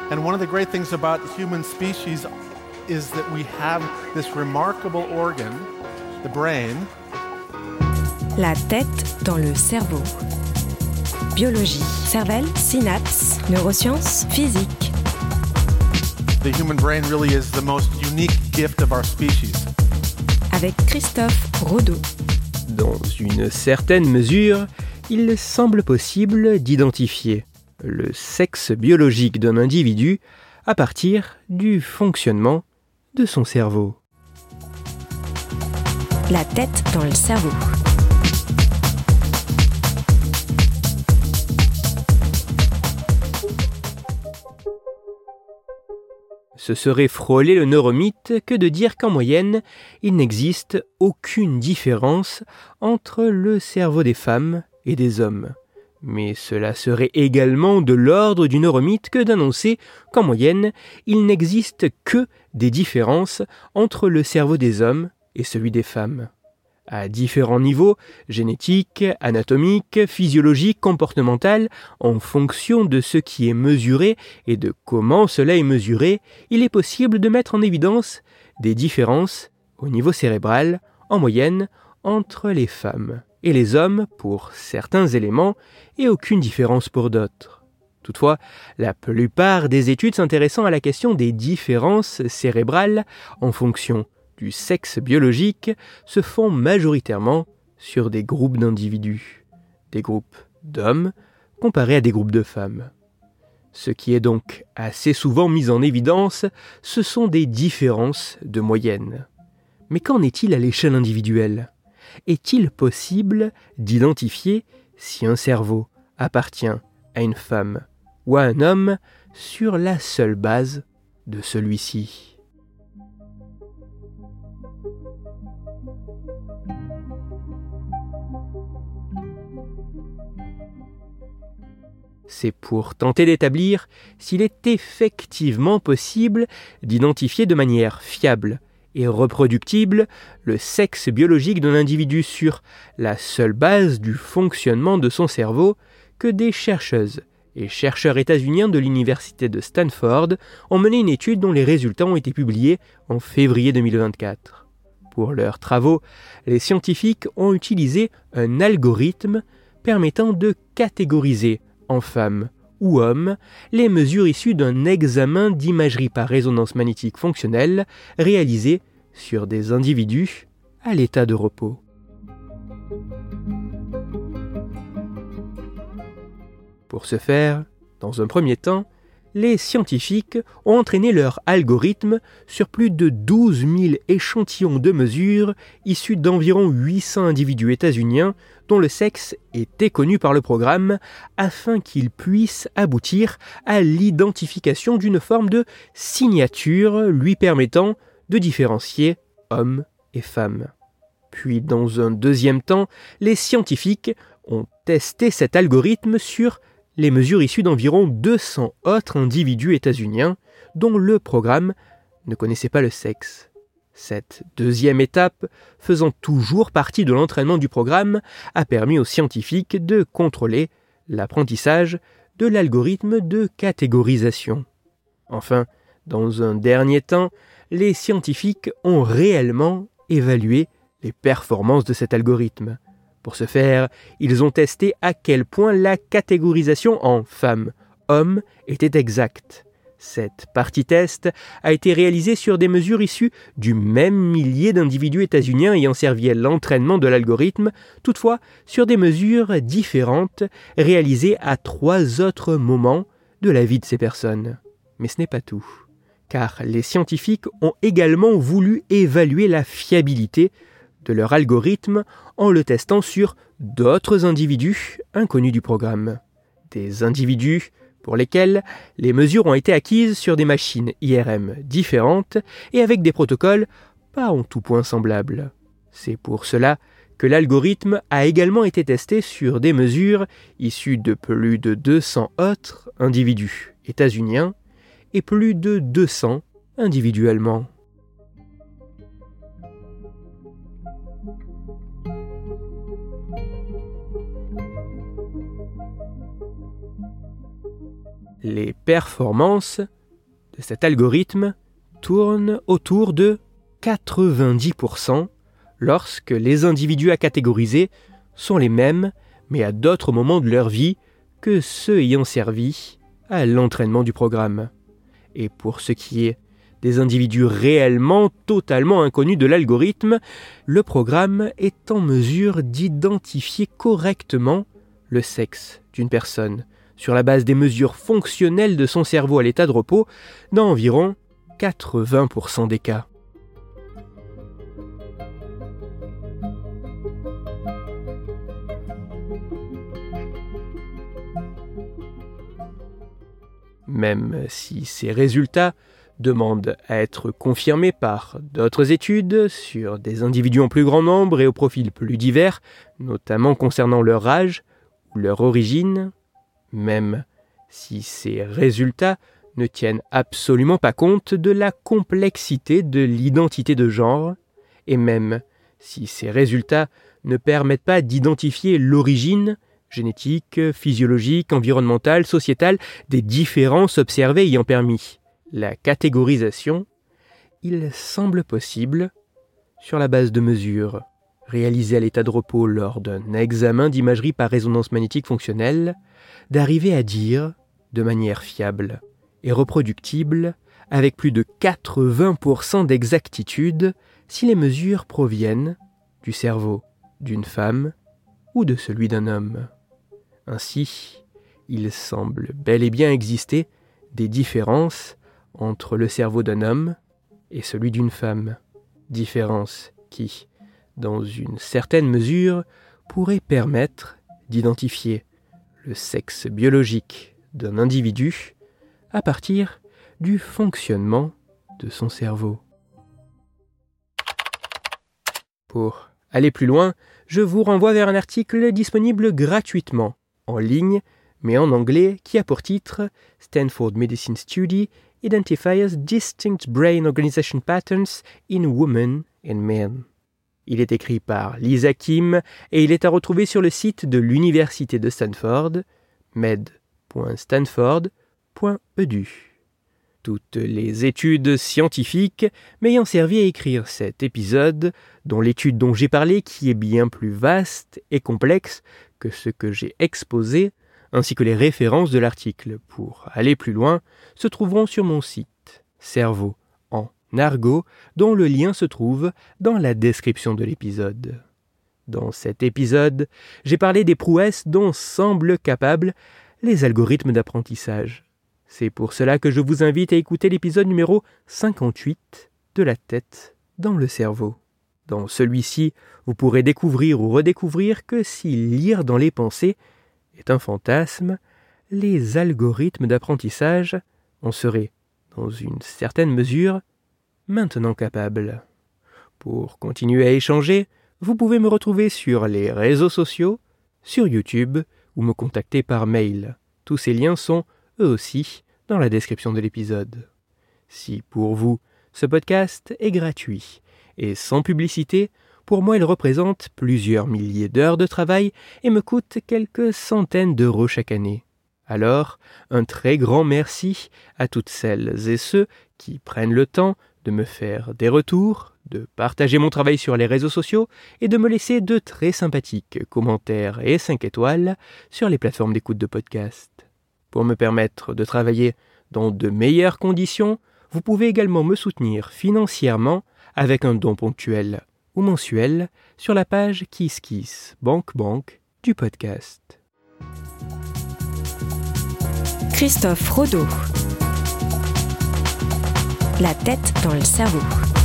And one of the great things about the human species is that we have this remarkable organ, the brain. La tête dans le cerveau. Biologie, cervelle, synapses, neurosciences, physique. The human brain really is the most unique gift of our species. Avec Christophe Rodeau. Dans une certaine mesure, il semble possible d'identifier le sexe biologique d'un individu à partir du fonctionnement de son cerveau. La tête dans le cerveau. Ce serait frôler le neuromythe que de dire qu'en moyenne, il n'existe aucune différence entre le cerveau des femmes et des hommes. Mais cela serait également de l'ordre du neuromythe que d'annoncer qu'en moyenne, il n'existe que des différences entre le cerveau des hommes et celui des femmes. À différents niveaux, génétique, anatomique, physiologique, comportemental, en fonction de ce qui est mesuré et de comment cela est mesuré, il est possible de mettre en évidence des différences au niveau cérébral, en moyenne, entre les femmes et les hommes pour certains éléments et aucune différence pour d'autres. Toutefois, la plupart des études s'intéressant à la question des différences cérébrales en fonction du sexe biologique se font majoritairement sur des groupes d'individus, des groupes d'hommes comparés à des groupes de femmes. Ce qui est donc assez souvent mis en évidence, ce sont des différences de moyenne. Mais qu'en est-il à l'échelle individuelle ? Est-il possible d'identifier si un cerveau appartient à une femme ou à un homme sur la seule base de celui-ci ? C'est pour tenter d'établir s'il est effectivement possible d'identifier de manière fiable et reproductible le sexe biologique d'un individu sur la seule base du fonctionnement de son cerveau que des chercheuses et chercheurs états-uniens de l'université de Stanford ont mené une étude dont les résultats ont été publiés en février 2024. Pour leurs travaux, les scientifiques ont utilisé un algorithme permettant de catégoriser en femmes ou hommes les mesures issues d'un examen d'imagerie par résonance magnétique fonctionnelle réalisé sur des individus à l'état de repos. Pour ce faire, dans un premier temps, les scientifiques ont entraîné leur algorithme sur plus de 12 000 échantillons de mesures issus d'environ 800 individus états-uniens dont le sexe était connu par le programme afin qu'ils puissent aboutir à l'identification d'une forme de signature lui permettant de différencier hommes et femmes. Puis dans un deuxième temps, les scientifiques ont testé cet algorithme sur les mesures issues d'environ 200 autres individus états-uniens dont le programme ne connaissait pas le sexe. Cette deuxième étape, faisant toujours partie de l'entraînement du programme, a permis aux scientifiques de contrôler l'apprentissage de l'algorithme de catégorisation. Enfin, dans un dernier temps, les scientifiques ont réellement évalué les performances de cet algorithme. Pour ce faire, ils ont testé à quel point la catégorisation en femmes, hommes était exacte. Cette partie test a été réalisée sur des mesures issues du même millier d'individus états-uniens ayant servi à l'entraînement de l'algorithme, toutefois sur des mesures différentes réalisées à 3 autres moments de la vie de ces personnes. Mais ce n'est pas tout, car les scientifiques ont également voulu évaluer la fiabilité de leur algorithme en le testant sur d'autres individus inconnus du programme. Des individus pour lesquels les mesures ont été acquises sur des machines IRM différentes et avec des protocoles pas en tout point semblables. C'est pour cela que l'algorithme a également été testé sur des mesures issues de plus de 200 autres individus états-uniens et plus de 200 individus allemands. Les performances de cet algorithme tournent autour de 90% lorsque les individus à catégoriser sont les mêmes, mais à d'autres moments de leur vie que ceux ayant servi à l'entraînement du programme. Et pour ce qui est des individus réellement totalement inconnus de l'algorithme, le programme est en mesure d'identifier correctement le sexe d'une personne sur la base des mesures fonctionnelles de son cerveau à l'état de repos dans environ 80% des cas. Même si ces résultats demandent à être confirmés par d'autres études sur des individus en plus grand nombre et au profil plus divers, notamment concernant leur âge ou leur origine, même si ces résultats ne tiennent absolument pas compte de la complexité de l'identité de genre, et même si ces résultats ne permettent pas d'identifier l'origine génétique, physiologique, environnementale, sociétale des différences observées ayant permis la catégorisation, il semble possible, sur la base de mesures réalisées à l'état de repos lors d'un examen d'imagerie par résonance magnétique fonctionnelle, d'arriver à dire, de manière fiable et reproductible, avec plus de 80% d'exactitude, si les mesures proviennent du cerveau d'une femme ou de celui d'un homme. Ainsi, il semble bel et bien exister des différences entre le cerveau d'un homme et celui d'une femme, différences qui, dans une certaine mesure, pourraient permettre d'identifier le sexe biologique d'un individu à partir du fonctionnement de son cerveau. Pour aller plus loin, je vous renvoie vers un article disponible gratuitement, en ligne, mais en anglais, qui a pour titre « Stanford Medicine Study Identifies Distinct Brain Organization Patterns in Women and Men ». Il est écrit par Lisa Kim et il est à retrouver sur le site de l'Université de Stanford, med.stanford.edu. Toutes les études scientifiques m'ayant servi à écrire cet épisode, dont l'étude dont j'ai parlé qui est bien plus vaste et complexe que ce que j'ai exposé, ainsi que les références de l'article pour aller plus loin, se trouveront sur mon site Cerveau en argot, dont le lien se trouve dans la description de l'épisode. Dans cet épisode, j'ai parlé des prouesses dont semblent capables les algorithmes d'apprentissage. C'est pour cela que je vous invite à écouter l'épisode numéro 58 de La tête dans le cerveau. Dans celui-ci, vous pourrez découvrir ou redécouvrir que si lire dans les pensées est un fantasme, les algorithmes d'apprentissage en seraient, dans une certaine mesure, maintenant capables. Pour continuer à échanger, vous pouvez me retrouver sur les réseaux sociaux, sur YouTube ou me contacter par mail. Tous ces liens sont, eux aussi, dans la description de l'épisode. Si pour vous, ce podcast est gratuit et sans publicité, pour moi il représente plusieurs milliers d'heures de travail et me coûte quelques centaines d'euros chaque année. Alors, un très grand merci à toutes celles et ceux qui prennent le temps de me faire des retours, de partager mon travail sur les réseaux sociaux et de me laisser de très sympathiques commentaires et 5 étoiles sur les plateformes d'écoute de podcast. Pour me permettre de travailler dans de meilleures conditions, vous pouvez également me soutenir financièrement avec un don ponctuel ou mensuel sur la page KissKissBankBank du podcast. Christophe Rodeau. La tête dans le cerveau.